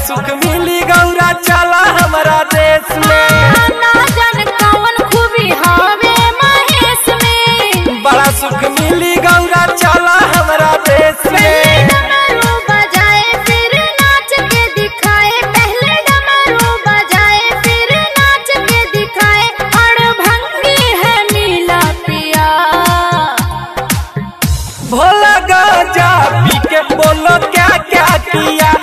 सुख मिली गौरा चला हमारा देश में। ना जान कौन खूबी हवे महेश में, बड़ा सुख मिली गौरा चला हमारा देश में। डमरू बजाए फिर नाच के दिखाए, पहले डमरू बजाए फिर नाच के दिखाए। अड़भंगी है नीला पिया, भोला गाजा पी के बोलो क्या क्या किया।